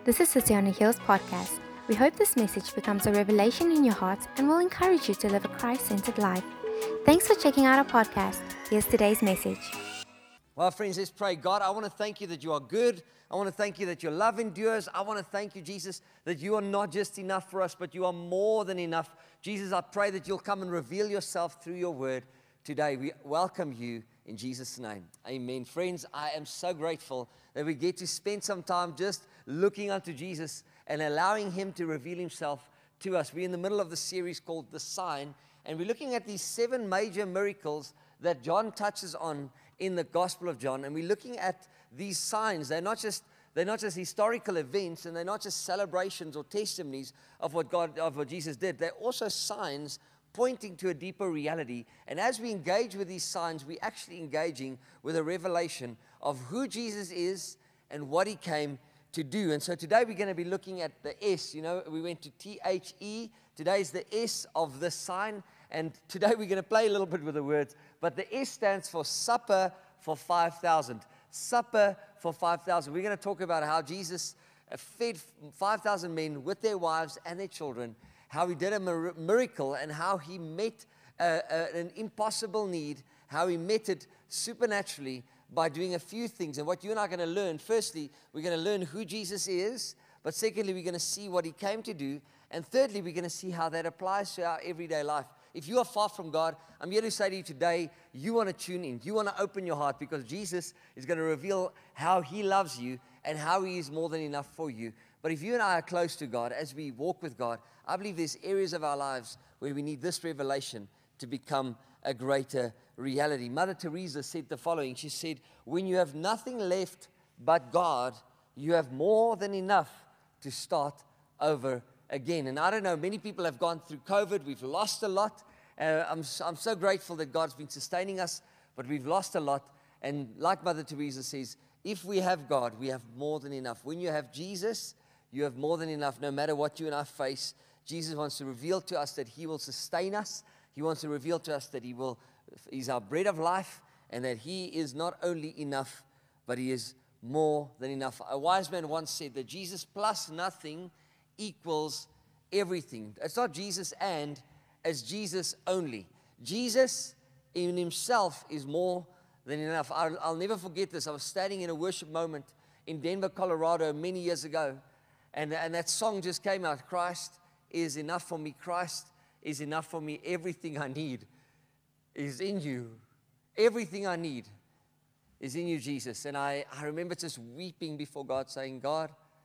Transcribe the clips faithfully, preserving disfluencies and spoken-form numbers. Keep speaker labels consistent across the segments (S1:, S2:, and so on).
S1: This is City on a Hill's podcast. We hope this message becomes a revelation in your heart and will encourage you to live a Christ-centered life. Thanks for checking out our podcast. Here's today's message.
S2: Well, friends, let's pray. God, I want to thank you that you are good. I want to thank you that your love endures. I want to thank you, Jesus, that you are not just enough for us, but you are more than enough. Jesus, I pray that you'll come and reveal yourself through your word today. We welcome you in Jesus' name. Amen. Friends, I am so grateful that we get to spend some time just looking unto Jesus and allowing him to reveal himself to us. We're in the middle of the series called The Sign, and we're looking at these seven major miracles that John touches on in the Gospel of John. And we're looking at these signs. They're not just they're not just historical events, and they're not just celebrations or testimonies of what God of what Jesus did. They're also signs pointing to a deeper reality. And as we engage with these signs, we're actually engaging with a revelation of who Jesus is and what he came to do. And so today we're going to be looking at the S. You know, we went to T H E. Today's the S of this sign. And today we're going to play a little bit with the words. But the S stands for supper for five thousand. Supper for five thousand. We're going to talk about how Jesus fed five thousand men with their wives and their children, how he did a miracle, and how he met uh, uh, an impossible need, how he met it supernaturally by doing a few things. And what you and I are going to learn, firstly, we're going to learn who Jesus is, but secondly, we're going to see what he came to do, and thirdly, we're going to see how that applies to our everyday life. If you are far from God, I'm here to say to you today, you want to tune in. You want to open your heart, because Jesus is going to reveal how he loves you and how he is more than enough for you. But if you and I are close to God, as we walk with God, I believe there's areas of our lives where we need this revelation to become a greater reality. Mother Teresa said the following. She said, when you have nothing left but God, you have more than enough to start over again. And I don't know, many people have gone through COVID. We've lost a lot. Uh, I'm, I'm so grateful that God's been sustaining us, but we've lost a lot. And like Mother Teresa says, if we have God, we have more than enough. When you have Jesus, you have more than enough, no matter what you and I face. Jesus wants to reveal to us that he will sustain us. He wants to reveal to us that he will, he's our bread of life, and that he is not only enough, but he is more than enough. A wise man once said that Jesus plus nothing equals everything. It's not Jesus and, it's Jesus only. Jesus in himself is more than enough. I'll, I'll never forget this. I was standing in a worship moment in Denver, Colorado many years ago, and, and that song just came out. Christ is enough for me. Christ is enough for me. Everything I need is in you. Everything I need is in you, Jesus. And I, I remember just weeping before God, saying, God,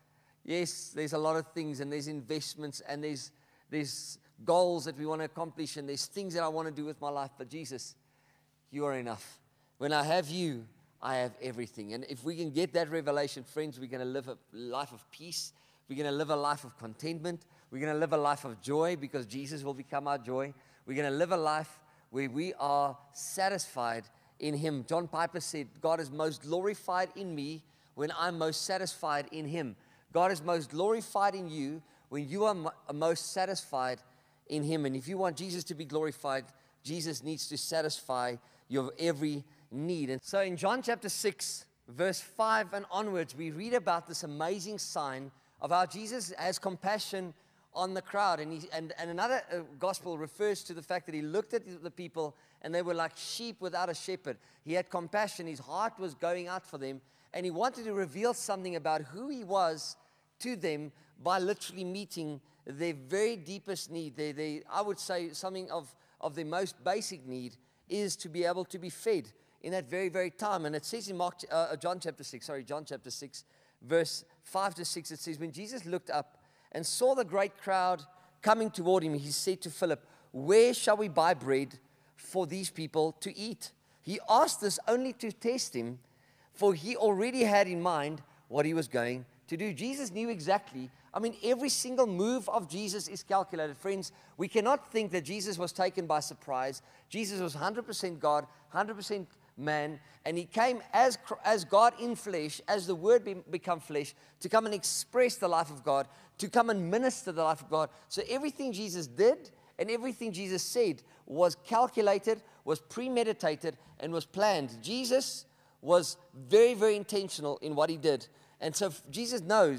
S2: yes, there's a lot of things, and there's investments, and there's there's goals that we want to accomplish, and there's things that I want to do with my life. But Jesus, you are enough. When I have you, I have everything. And if we can get that revelation, friends, we're going to live a life of peace. We're going to live a life of contentment. We're going to live a life of joy, because Jesus will become our joy. We're going to live a life where we are satisfied in him. John Piper said, God is most glorified in me when I'm most satisfied in him. God is most glorified in you when you are mo- most satisfied in him. And if you want Jesus to be glorified, Jesus needs to satisfy your every need. And so in John chapter six, verse five and onwards, we read about this amazing sign of how Jesus has compassion on the crowd. And, he, and, and another uh, gospel refers to the fact that he looked at the people and they were like sheep without a shepherd. He had compassion. His heart was going out for them. And he wanted to reveal something about who he was to them by literally meeting their very deepest need. They, they, I would say something of, of their most basic need is to be able to be fed in that very, very time. And it says in Mark, uh, John chapter six, sorry, John chapter six, verse five to six, it says, when Jesus looked up and saw the great crowd coming toward him, he said to Philip, where shall we buy bread for these people to eat? He asked this only to test him, for he already had in mind what he was going to do. Jesus knew exactly. I mean, every single move of Jesus is calculated. Friends, we cannot think that Jesus was taken by surprise. Jesus was one hundred percent God, one hundred percent man, and he came as, as God in flesh, as the Word be, become flesh, to come and express the life of God, to come and minister the life of God. So everything Jesus did and everything Jesus said was calculated, was premeditated, and was planned. Jesus was very, very intentional in what he did. And so Jesus knows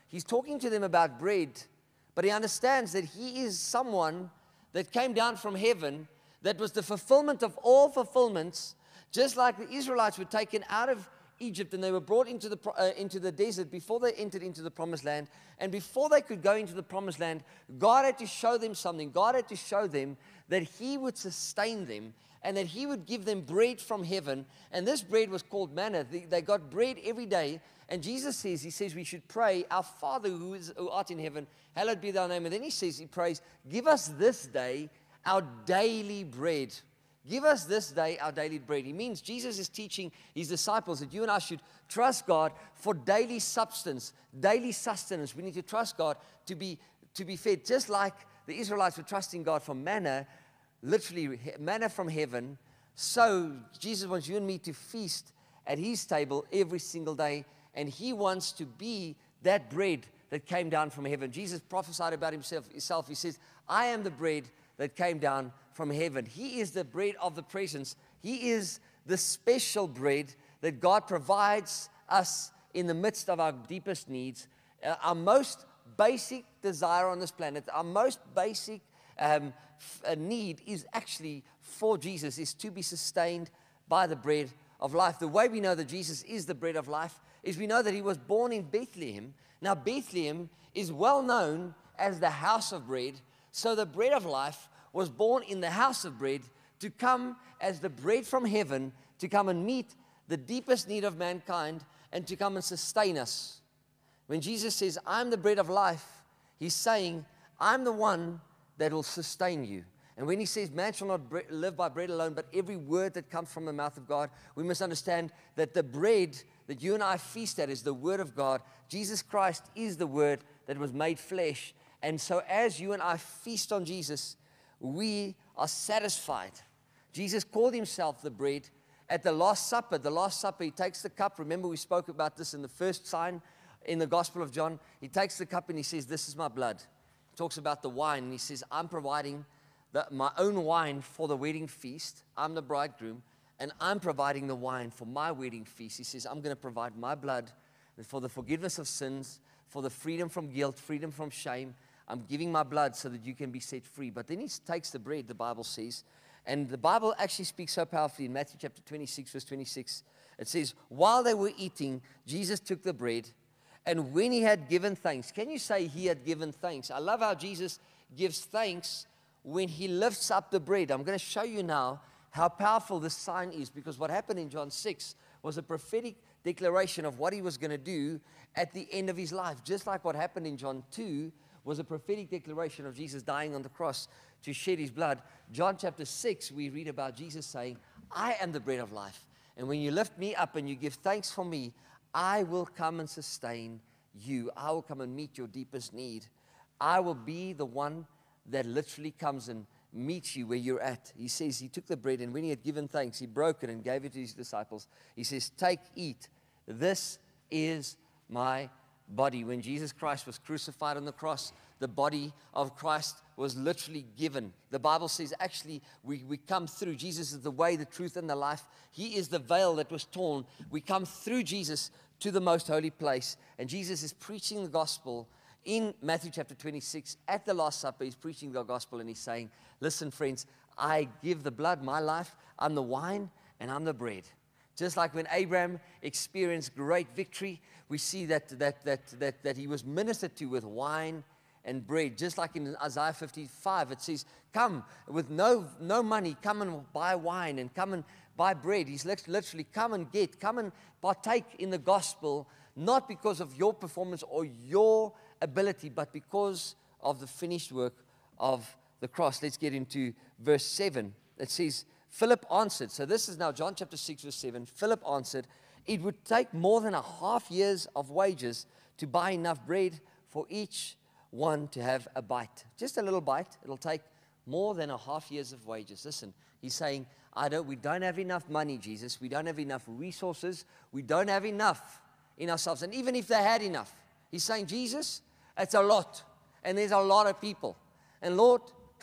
S2: he's talking to them about bread, but he understands that he is someone that came down from heaven, that was the fulfillment of all fulfillments, just like the Israelites were taken out of Egypt and they were brought into the, uh, into the desert before they entered into the promised land. And before they could go into the promised land, God had to show them something. God had to show them that he would sustain them and that he would give them bread from heaven. And this bread was called manna. They, they got bread every day. And Jesus says, he says we should pray, our Father who, is, who art in heaven, hallowed be thy name. And then he says, he prays, give us this day our daily bread. Give us this day our daily bread. He means Jesus is teaching his disciples that you and I should trust God for daily substance, daily sustenance. We need to trust God to be, to be fed. Just like the Israelites were trusting God for manna, literally manna from heaven. So Jesus wants you and me to feast at his table every single day. And he wants to be that bread that came down from heaven. Jesus prophesied about himself. himself. He says, I am the bread that came down from heaven. He is the bread of the presence. He is the special bread that God provides us in the midst of our deepest needs. Uh, our most basic desire on this planet, our most basic um, f- uh, need is actually for Jesus, is to be sustained by the bread of life. The way we know that Jesus is the bread of life is we know that he was born in Bethlehem. Now, Bethlehem is well known as the house of bread. So the bread of life was born in the house of bread to come as the bread from heaven, to come and meet the deepest need of mankind and to come and sustain us. When Jesus says, I'm the bread of life, he's saying, I'm the one that will sustain you. And when he says, man shall not bre- live by bread alone, but every word that comes from the mouth of God, we must understand that the bread that you and I feast at is the word of God. Jesus Christ is the word that was made flesh. And so as you and I feast on Jesus, we are satisfied. Jesus called himself the bread. At the Last Supper, the Last Supper, he takes the cup. Remember, we spoke about this in the first sign in the Gospel of John. He takes the cup and he says, this is my blood. He talks about the wine and he says, I'm providing the, my own wine for the wedding feast. I'm the bridegroom and I'm providing the wine for my wedding feast. He says, I'm going to provide my blood for the forgiveness of sins, for the freedom from guilt, freedom from shame. I'm giving my blood so that you can be set free. But then he takes the bread, the Bible says, and the Bible actually speaks so powerfully in Matthew chapter twenty-six, verse twenty-six. It says, while they were eating, Jesus took the bread, and when he had given thanks, can you say he had given thanks? I love how Jesus gives thanks when he lifts up the bread. I'm going to show you now how powerful this sign is, because what happened in John six was a prophetic declaration of what he was going to do at the end of his life. Just like what happened in John two was a prophetic declaration of Jesus dying on the cross to shed his blood. John chapter six, we read about Jesus saying, I am the bread of life. And when you lift me up and you give thanks for me, I will come and sustain you. I will come and meet your deepest need. I will be the one that literally comes and meets you where you're at. He says he took the bread, and when he had given thanks, he broke it and gave it to his disciples. He says, take, eat. This is my body. When Jesus Christ was crucified on the cross, the body of Christ was literally given. The Bible says actually we, we come through. Jesus is the way, the truth, and the life. He is the veil that was torn. We come through Jesus to the most holy place. And Jesus is preaching the gospel in Matthew chapter twenty-six. At the Last Supper, he's preaching the gospel and he's saying, listen, friends, I give the blood, my life. I'm the wine and I'm the bread. Just like when Abraham experienced great victory, we see that, that, that, that, that he was ministered to with wine and bread. Just like in Isaiah fifty-five, it says, come with no, no money, come and buy wine and come and buy bread. He's literally come and get, come and partake in the gospel, not because of your performance or your ability, but because of the finished work of the cross. Let's get into verse seven. It says, Philip answered. So this is now John chapter six, verse seven. Philip answered, it would take more than a half year's of wages to buy enough bread for each one to have a bite. Just a little bite. It'll take more than a half year's of wages. Listen, he's saying, I don't, we don't have enough money, Jesus. We don't have enough resources. We don't have enough in ourselves. And even if they had enough, he's saying, Jesus, it's a lot. And there's a lot of people. And Lord,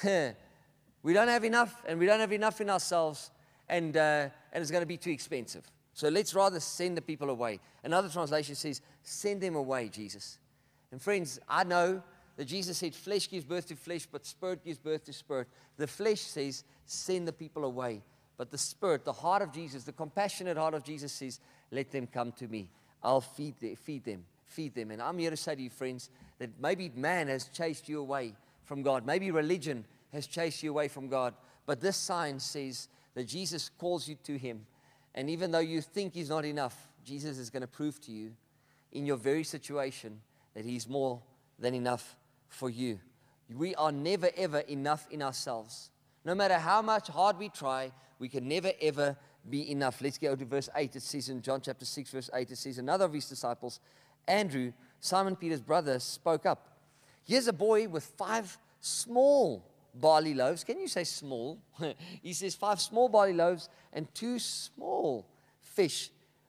S2: we don't have enough, and we don't have enough in ourselves, and, uh, and it's going to be too expensive. So let's rather send the people away. Another translation says, send them away, Jesus. And friends, I know that Jesus said flesh gives birth to flesh, but spirit gives birth to spirit. The flesh says, send the people away. But the spirit, the heart of Jesus, the compassionate heart of Jesus says, let them come to me. I'll feed them, feed them, feed them. And I'm here to say to you, friends, that maybe man has chased you away from God. Maybe religion has chased you away from God. But this sign says that Jesus calls you to him. And even though you think he's not enough, Jesus is going to prove to you in your very situation that he's more than enough for you. We are never, ever enough in ourselves. No matter how much hard we try, we can never, ever be enough. Let's go to verse eight. It says in John chapter six, verse eight, it says, another of his disciples, Andrew, Simon Peter's brother, spoke up. Here's a boy with five small barley loaves. Can you say small? He says five small barley loaves and two small fish.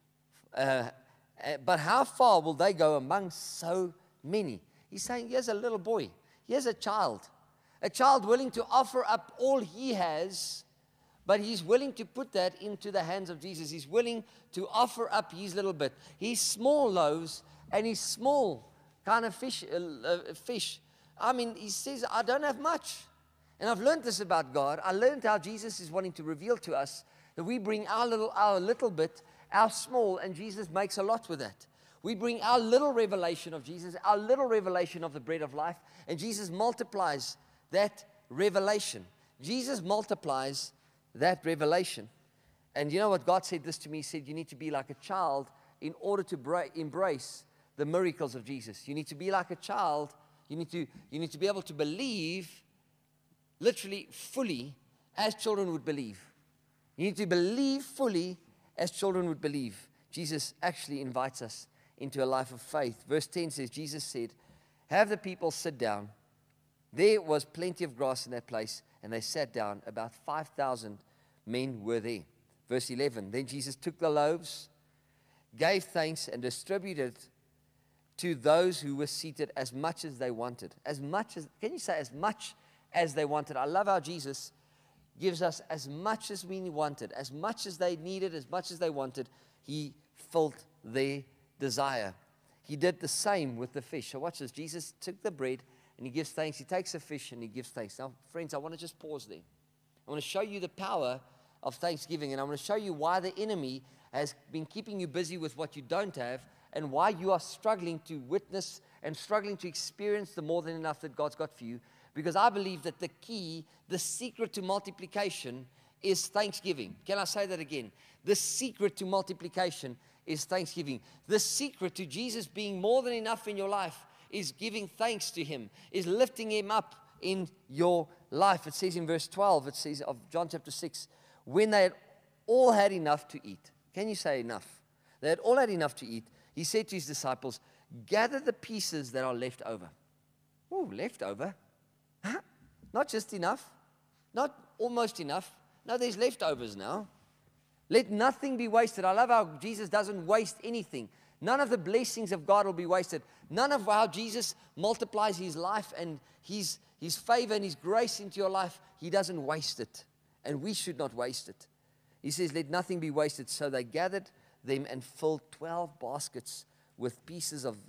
S2: Uh, but how far will they go among so many? He's saying, here's a little boy. Here's a child. A child willing to offer up all he has, but he's willing to put that into the hands of Jesus. He's willing to offer up his little bit. His small loaves and his small kind of fish. Uh, uh, fish. I mean, he says, I don't have much. And I've learned this about God. I learned how Jesus is wanting to reveal to us that we bring our little, our little bit, our small, and Jesus makes a lot with that. We bring our little revelation of Jesus, our little revelation of the bread of life, and Jesus multiplies that revelation. Jesus multiplies that revelation. And you know what God said this to me? He said, you need to be like a child in order to bra- embrace the miracles of Jesus. You need to be like a child. You need to, you need to be able to believe literally fully as children would believe. You need to believe fully as children would believe. Jesus actually invites us into a life of faith. Verse ten says, Jesus said, have the people sit down. There was plenty of grass in that place, and they sat down. About five thousand men were there. Verse eleven, then Jesus took the loaves, gave thanks, and distributed to those who were seated as much as they wanted. As much as, can you say as much as they wanted? I love how Jesus gives us as much as we wanted, as much as they needed, as much as they wanted. He filled their desire. He did the same with the fish. So watch this. Jesus took the bread and he gives thanks. He takes a fish and he gives thanks. Now, friends, I want to just pause there. I want to show you the power of thanksgiving, and I want to show you why the enemy has been keeping you busy with what you don't have, and why you are struggling to witness and struggling to experience the more than enough that God's got for you. Because I believe that the key, the secret to multiplication is thanksgiving. Can I say that again? The secret to multiplication is thanksgiving. The secret to Jesus being more than enough in your life is giving thanks to him, is lifting him up in your life. It says in verse twelve, it says of John chapter six, when they had all had enough to eat. Can you say enough? They had all had enough to eat. He said to his disciples, gather the pieces that are left over. Ooh, left over? Huh? Not just enough, not almost enough. No, there's leftovers now. Let nothing be wasted. I love how Jesus doesn't waste anything. None of the blessings of God will be wasted. None of how Jesus multiplies his life and his, his favor and his grace into your life, he doesn't waste it. And we should not waste it. He says, let nothing be wasted. So they gathered them and filled twelve baskets with pieces of,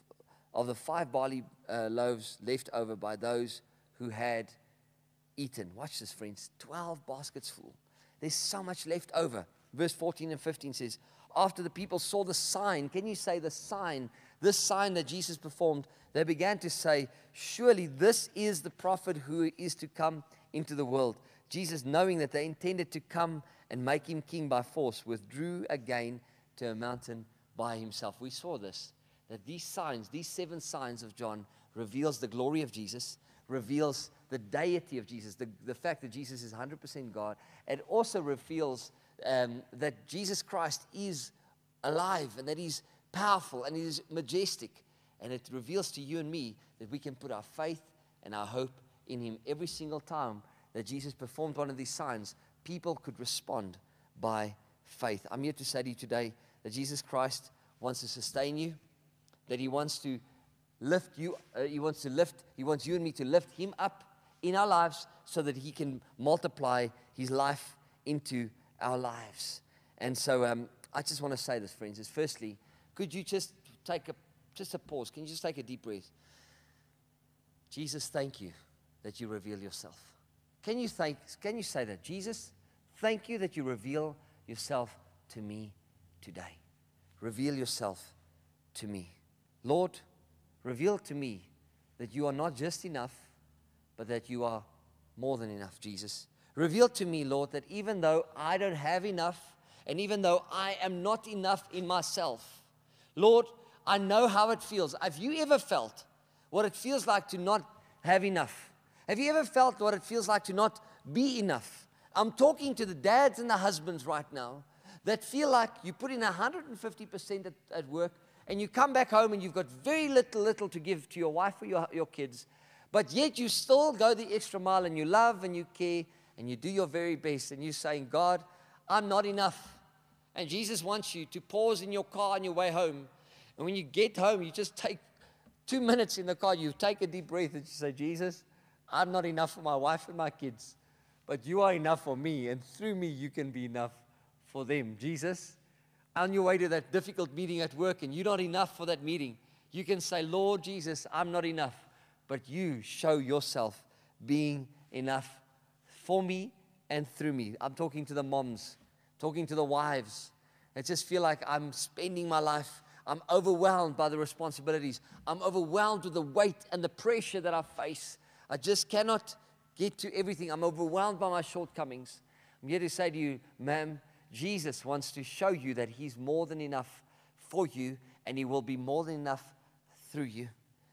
S2: of the five barley uh, loaves left over by those who had eaten. Watch this, friends. twelve baskets full. There's so much left over. Verse fourteen and fifteen says, after the people saw the sign, can you say the sign, this sign that Jesus performed, they began to say, surely this is the prophet who is to come into the world. Jesus, knowing that they intended to come and make him king by force, withdrew again to a mountain by himself. We saw this, that these signs, these seven signs of John, reveals the glory of Jesus, reveals the deity of Jesus, the, the fact that Jesus is one hundred percent God. It also reveals um, that Jesus Christ is alive and that he's powerful and he's majestic. And it reveals to you and me that we can put our faith and our hope in him. Every single time that Jesus performed one of these signs, people could respond by faith. I'm here to say to you today that Jesus Christ wants to sustain you, that he wants to lift you, uh, he wants to lift, he wants you and me to lift him up in our lives so that he can multiply his life into our lives. And so um, I just want to say this, friends, is firstly, could you just take a Just a pause. Can you just take a deep breath? Jesus, thank you that you reveal yourself. Can you thank, can you say that? Jesus, thank you that you reveal yourself to me today. Reveal yourself to me. Lord, reveal to me that you are not just enough, but that you are more than enough, Jesus. Reveal to me, Lord, that even though I don't have enough, and even though I am not enough in myself, Lord, I know how it feels. Have you ever felt what it feels like to not have enough? Have you ever felt what it feels like to not be enough? I'm talking to the dads and the husbands right now that feel like you put in one hundred fifty percent at, at work, and you come back home and you've got very little, little to give to your wife or your, your kids, but yet you still go the extra mile and you love and you care and you do your very best, and you're saying, God, I'm not enough. And Jesus wants you to pause in your car on your way home. And when you get home, you just take two minutes in the car, you take a deep breath and you say, Jesus, I'm not enough for my wife and my kids, but you are enough for me, and through me you can be enough for them. Jesus, on your way to that difficult meeting at work and you're not enough for that meeting, you can say, Lord Jesus, I'm not enough, but you show yourself being enough for me and through me. I'm talking to the moms, talking to the wives that just feel like I'm spending my life, I'm overwhelmed by the responsibilities, I'm overwhelmed with the weight and the pressure that I face. I just cannot get to everything. I'm overwhelmed by my shortcomings. I'm here to say to you, ma'am, Jesus wants to show you that he's more than enough for you, and he will be more than enough through you.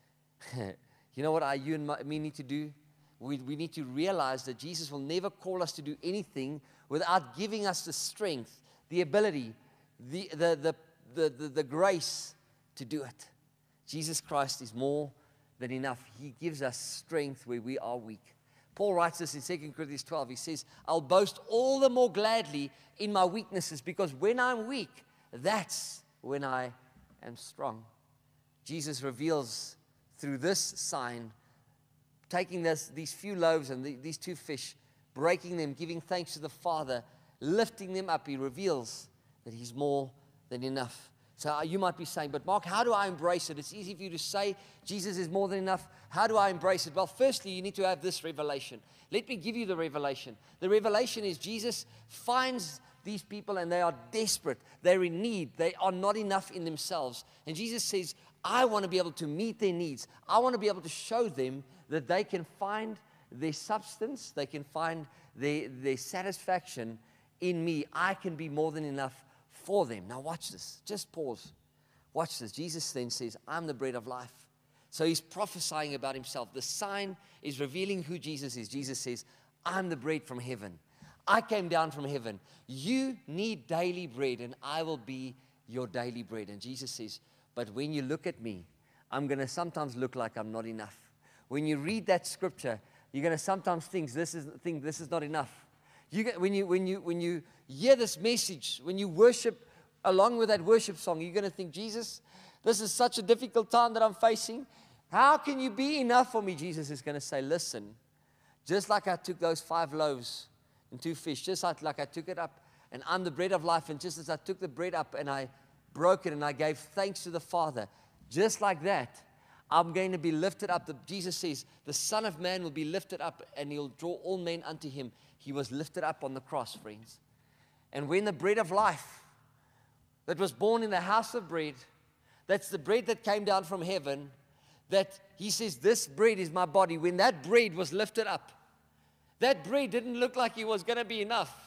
S2: You know what I, you and my, me need to do? We, we need to realize that Jesus will never call us to do anything without giving us the strength, the ability, the, the, the, the, the, the grace to do it. Jesus Christ is more than enough. He gives us strength where we are weak. Paul writes this in Second Corinthians twelve. He says, I'll boast all the more gladly in my weaknesses, because when I'm weak, that's when I am strong. Jesus reveals through this sign, taking this, these few loaves and the, these two fish, breaking them, giving thanks to the Father, lifting them up, he reveals that he's more than enough. So you might be saying, but Mark, how do I embrace it? It's easy for you to say Jesus is more than enough. How do I embrace it? Well, firstly, you need to have this revelation. Let me give you the revelation. The revelation is Jesus finds these people and they are desperate. They're in need. They are not enough in themselves. And Jesus says, I want to be able to meet their needs. I want to be able to show them that they can find their substance, they can find their, their satisfaction in me. I can be more than enough for them. Now watch this. Just pause. Watch this. Jesus then says, I'm the bread of life. So he's prophesying about himself. The sign is revealing who Jesus is. Jesus says, I'm the bread from heaven. I came down from heaven. You need daily bread, and I will be your daily bread. And Jesus says, but when you look at me, I'm going to sometimes look like I'm not enough. When you read that scripture, you're going to sometimes think this is think this is not enough. You get, when you when you when you hear this message, when you worship along with that worship song, you're going to think, Jesus, this is such a difficult time that I'm facing. How can you be enough for me? Jesus is going to say, listen, just like I took those five loaves and two fish, just like, like I took it up, and I'm the bread of life, and just as I took the bread up and I broke it and I gave thanks to the Father, just like that, I'm going to be lifted up. The, Jesus says, the Son of Man will be lifted up, and he'll draw all men unto him. He was lifted up on the cross, friends. And when the bread of life that was born in the house of bread, that's the bread that came down from heaven, that he says, this bread is my body. When that bread was lifted up, that bread didn't look like it was going to be enough.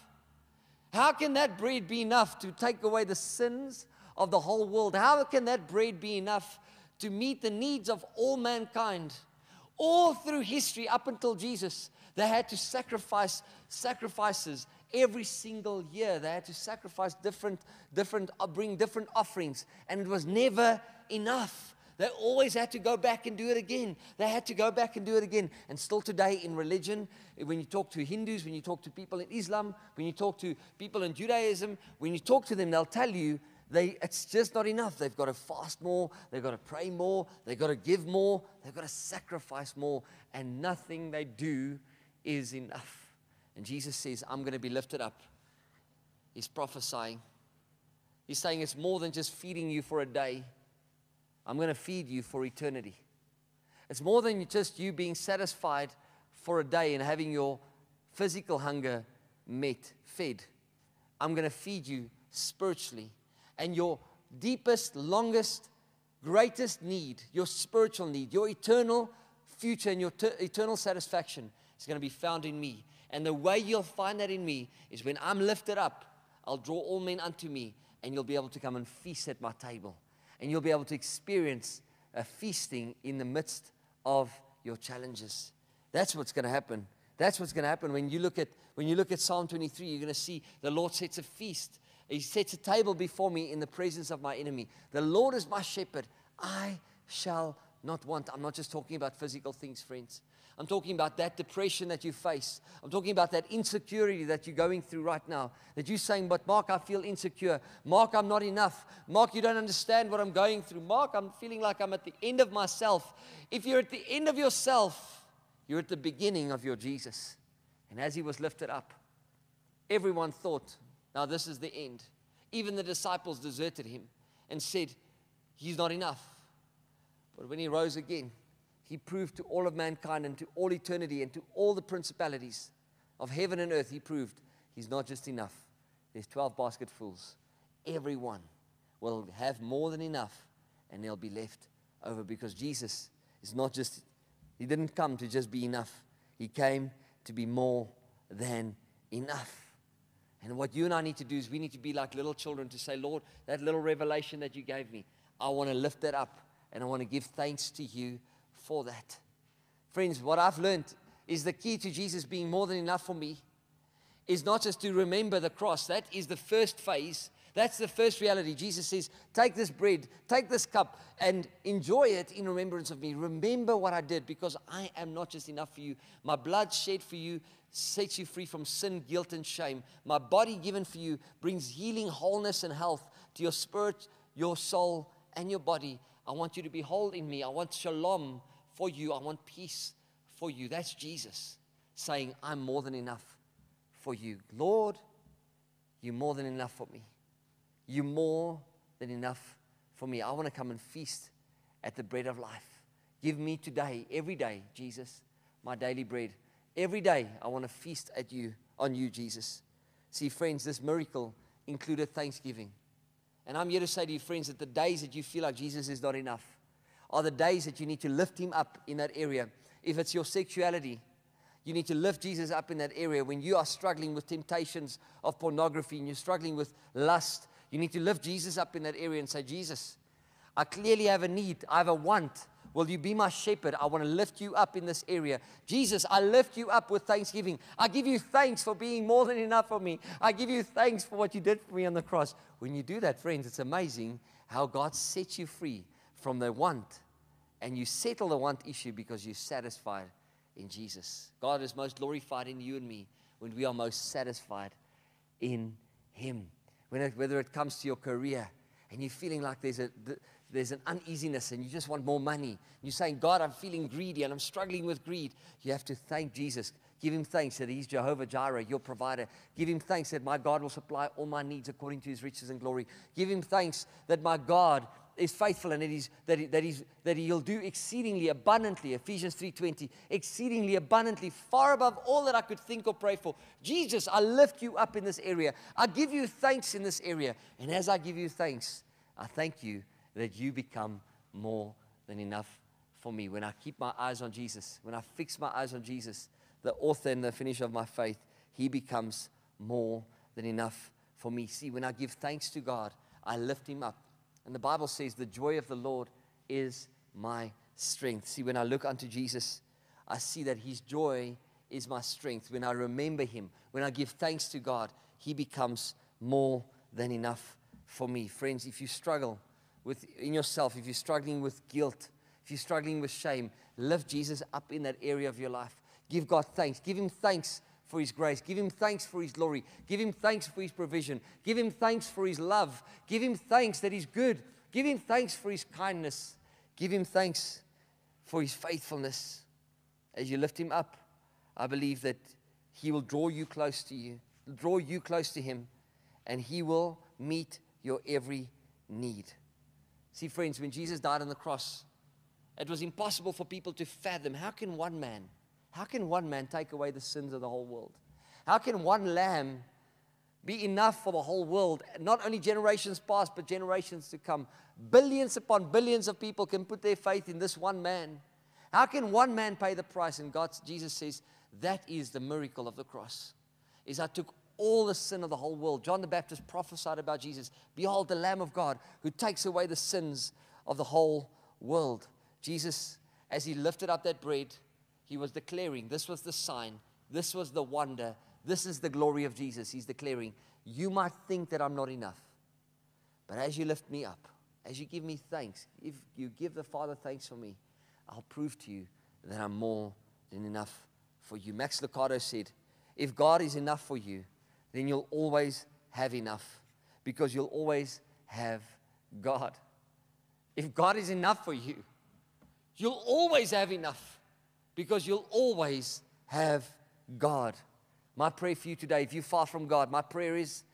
S2: How can that bread be enough to take away the sins of the whole world? How can that bread be enough to meet the needs of all mankind? All through history, up until Jesus, they had to sacrifice sacrifices every single year. They had to sacrifice different, different, uh, bring different offerings, and it was never enough. They always had to go back and do it again. They had to go back and do it again. And still today in religion, when you talk to Hindus, when you talk to people in Islam, when you talk to people in Judaism, when you talk to them, they'll tell you they, it's just not enough. They've got to fast more. They've got to pray more. They've got to give more. They've got to sacrifice more. And nothing they do is enough. And Jesus says, I'm going to be lifted up. He's prophesying. He's saying it's more than just feeding you for a day. I'm going to feed you for eternity. It's more than just you being satisfied for a day and having your physical hunger met, fed. I'm going to feed you spiritually. And your deepest, longest, greatest need, your spiritual need, your eternal future and your ter- eternal satisfaction is going to be found in me. And the way you'll find that in me is when I'm lifted up, I'll draw all men unto me, and you'll be able to come and feast at my table. And you'll be able to experience a feasting in the midst of your challenges. That's what's going to happen. That's what's going to happen when you look at when you look at Psalm twenty-three. You're going to see the Lord sets a feast. He sets a table before me in the presence of my enemy. The Lord is my shepherd. I shall not want. I'm not just talking about physical things, friends. I'm talking about that depression that you face. I'm talking about that insecurity that you're going through right now. That you're saying, but Mark, I feel insecure. Mark, I'm not enough. Mark, you don't understand what I'm going through. Mark, I'm feeling like I'm at the end of myself. If you're at the end of yourself, you're at the beginning of your Jesus. And as he was lifted up, everyone thought, now this is the end. Even the disciples deserted him and said, he's not enough. But when he rose again, he proved to all of mankind and to all eternity and to all the principalities of heaven and earth, he proved he's not just enough. There's twelve basketfuls. Everyone will have more than enough, and they'll be left over, because Jesus is not just, he didn't come to just be enough. He came to be more than enough. And what you and I need to do is we need to be like little children to say, Lord, that little revelation that you gave me, I want to lift that up, and I want to give thanks to you for that. Friends, what I've learned is the key to Jesus being more than enough for me is not just to remember the cross. That is the first phase. That's the first reality. Jesus says, take this bread, take this cup, and enjoy it in remembrance of me. Remember what I did, because I am not just enough for you. My blood shed for you sets you free from sin, guilt, and shame. My body given for you brings healing, wholeness, and health to your spirit, your soul, and your body. I want you to be whole in me. I want shalom for you. I want peace for you. That's Jesus saying, I'm more than enough for you. Lord, you're more than enough for me. You're more than enough for me. I want to come and feast at the bread of life. Give me today, every day, Jesus, my daily bread. Every day, I want to feast at you, on you, Jesus. See, friends, this miracle included thanksgiving. And I'm here to say to you, friends, that the days that you feel like Jesus is not enough are the days that you need to lift him up in that area. If it's your sexuality, you need to lift Jesus up in that area. When you are struggling with temptations of pornography and you're struggling with lust, you need to lift Jesus up in that area and say, Jesus, I clearly have a need. I have a want. Will you be my shepherd? I want to lift you up in this area. Jesus, I lift you up with thanksgiving. I give you thanks for being more than enough for me. I give you thanks for what you did for me on the cross. When you do that, friends, it's amazing how God sets you free from the want. And you settle the want issue because you're satisfied in Jesus. God is most glorified in you and me when we are most satisfied in him. When it, whether it comes to your career and you're feeling like there's a... there's an uneasiness and you just want more money. You're saying, God, I'm feeling greedy and I'm struggling with greed. You have to thank Jesus. Give him thanks that he's Jehovah Jireh, your provider. Give him thanks that my God will supply all my needs according to his riches and glory. Give him thanks that my God is faithful and that, he's, that, he, that, he's, that he'll do exceedingly abundantly, Ephesians three twenty, exceedingly abundantly, far above all that I could think or pray for. Jesus, I lift you up in this area. I give you thanks in this area. And as I give you thanks, I thank you that you become more than enough for me. When I keep my eyes on Jesus, when I fix my eyes on Jesus, the author and the finisher of my faith, he becomes more than enough for me. See, when I give thanks to God, I lift him up. And the Bible says the joy of the Lord is my strength. See, when I look unto Jesus, I see that his joy is my strength. When I remember him, when I give thanks to God, he becomes more than enough for me. Friends, if you struggle with in yourself, if you're struggling with guilt, if you're struggling with shame, lift Jesus up in that area of your life. Give God thanks. Give him thanks for his grace. Give him thanks for his glory. Give him thanks for his provision. Give him thanks for his love. Give him thanks that he's good. Give him thanks for his kindness. Give him thanks for his faithfulness. As you lift him up, I believe that he will draw you close to you, draw you close to him, and he will meet your every need. See, friends, when Jesus died on the cross, it was impossible for people to fathom, how can one man, how can one man take away the sins of the whole world? How can one lamb be enough for the whole world? Not only generations past, but generations to come. Billions upon billions of people can put their faith in this one man. How can one man pay the price? And God, Jesus says, that is the miracle of the cross. Is I took all the sin of the whole world. John the Baptist prophesied about Jesus. Behold, the Lamb of God who takes away the sins of the whole world. Jesus, as he lifted up that bread, he was declaring, this was the sign, this was the wonder, this is the glory of Jesus. He's declaring, you might think that I'm not enough, but as you lift me up, as you give me thanks, if you give the Father thanks for me, I'll prove to you that I'm more than enough for you. Max Lucado said, if God is enough for you, then you'll always have enough, because you'll always have God. If God is enough for you, you'll always have enough, because you'll always have God. My prayer for you today, if you're far from God, my prayer is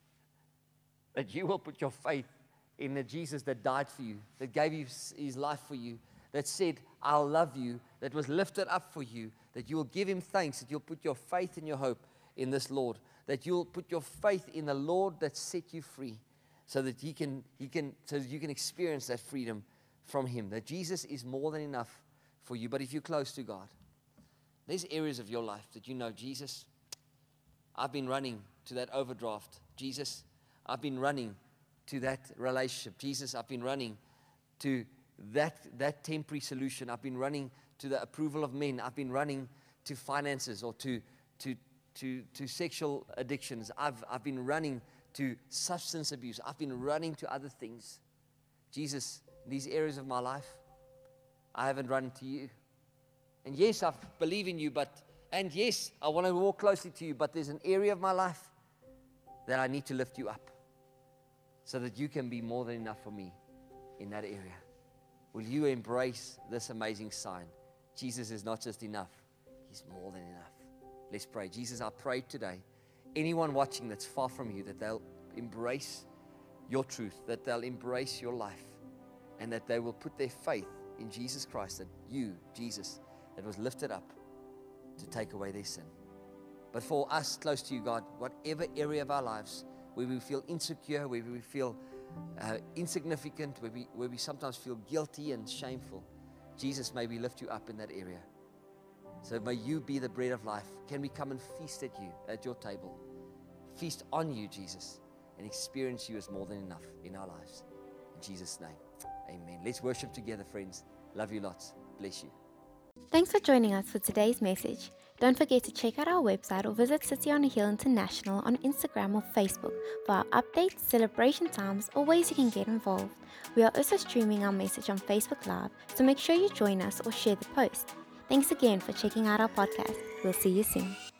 S2: that you will put your faith in the Jesus that died for you, that gave you his life for you, that said, I'll love you, that was lifted up for you, that you will give him thanks, that you'll put your faith and your hope in this Lord, that you'll put your faith in the Lord that set you free, so that he can, he can, so that you can experience that freedom from him, that Jesus is more than enough for you. But if you're close to God, there's areas of your life that you know, Jesus, I've been running to that overdraft. Jesus, I've been running to that relationship. Jesus, I've been running to that, that temporary solution. I've been running to the approval of men. I've been running to finances or to, to, to, to sexual addictions. I've, I've been running to substance abuse. I've been running to other things. Jesus, in these areas of my life, I haven't run to you. And yes, I believe in you, but, and yes, I want to walk closely to you, but there's an area of my life that I need to lift you up so that you can be more than enough for me in that area. Will you embrace this amazing sign? Jesus is not just enough, he's more than enough. Let's pray. Jesus, I pray today, anyone watching that's far from you, that they'll embrace your truth, that they'll embrace your life, and that they will put their faith in Jesus Christ, that you, Jesus, that was lifted up to take away their sin. But for us close to you, God, whatever area of our lives where we feel insecure, where we feel uh, insignificant, where we, where we sometimes feel guilty and shameful, Jesus, may we lift you up in that area. So may you be the bread of life. Can we come and feast at you, at your table? Feast on you, Jesus, and experience you as more than enough in our lives. In Jesus' name, amen. Let's worship together, friends. Love you lots. Bless you.
S1: Thanks for joining us for today's message. Don't forget to check out our website or visit City on a Hill International on Instagram or Facebook for our updates, celebration times, or ways you can get involved. We are also streaming our message on Facebook Live, so make sure you join us or share the post. Thanks again for checking out our podcast. We'll see you soon.